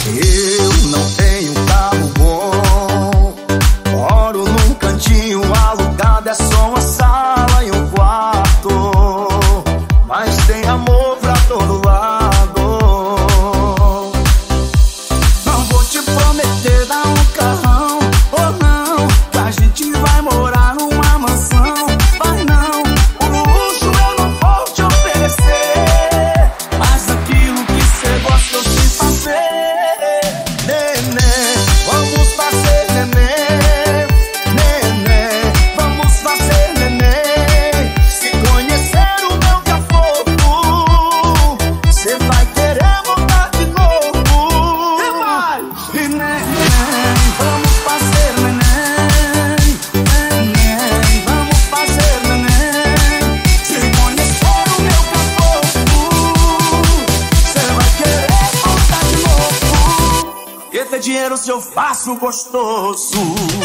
Eu não tenho carro bom, moro num cantinho alugado, é só uma sala e um quarto, mas tem amor pra todo lado. Não vou te prometer dar um carrão, ou não, que a gente vai morar numa mansão. Vai não, o luxo eu não vou te oferecer, mas aquilo que cê gosta eu sei fazer. Neném, vamos fazer neném. Neném, vamos fazer neném. Se conhecer o meu que é fofo, cê vai querer voltar de novo. E vai! Neném, vamos fazer neném. Neném, vamos fazer neném. Se conhecer o meu que é fofo, cê vai querer voltar de novo. E ter dinheiro se eu faço gostoso.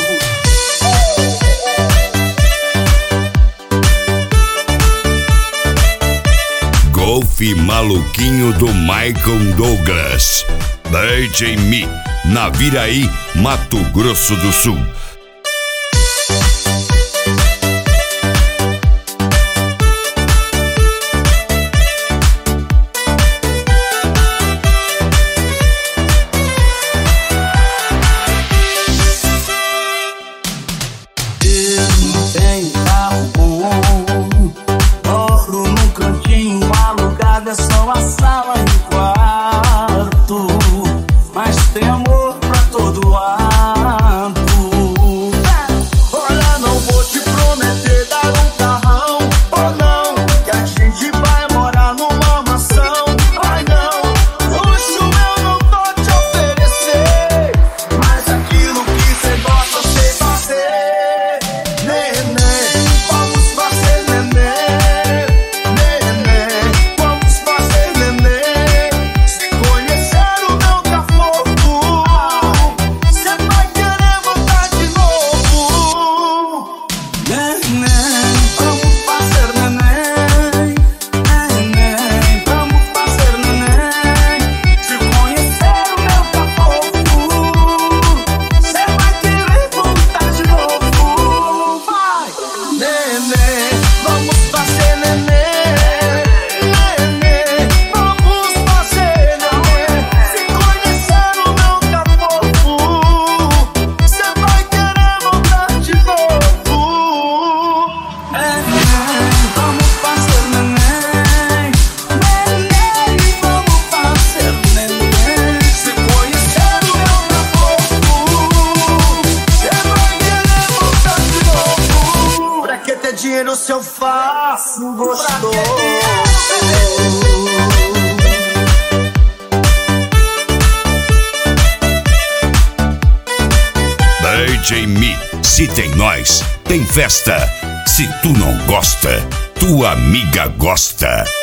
Golfe Maluquinho do Michael Douglas. DJ Mi, Naviraí, Mato Grosso do Sul. Eu não tenho carro bom, moro num cantinho alugado, é só uma sala e um quarto, mas tem amor pra todo lado. Olha, não vou te prometer dar um carrão, ou não, que a gente vai morar numa mansão. Ai não, luxo eu não vou te oferecer, mas aquilo que cê gosta eu sei fazer. Neném, vamos fazer neném. Neném, vamos fazer neném. Se conhecer o meu que é fofo, cê vai querer voltar de novo. Neném, vamos fazer neném. Neném, vamos fazer neném. Se conhecer o meu que é fofo, cê vai querer voltar de novo. Vai! Neném, vamos fazer neném. Neném, vamos fazer neném. Se conhecer o meu que é fofo, cê vai querer voltar de novo. Neném, vamos fazer neném. Neném, vamos fazer neném. Se conhecer o meu que é fofo, cê vai querer voltar de novo. Pra que ter dinheiro se eu faço gostoso? DJ Mi, se tem nós, tem festa. Se tu não gosta, tua amiga gosta.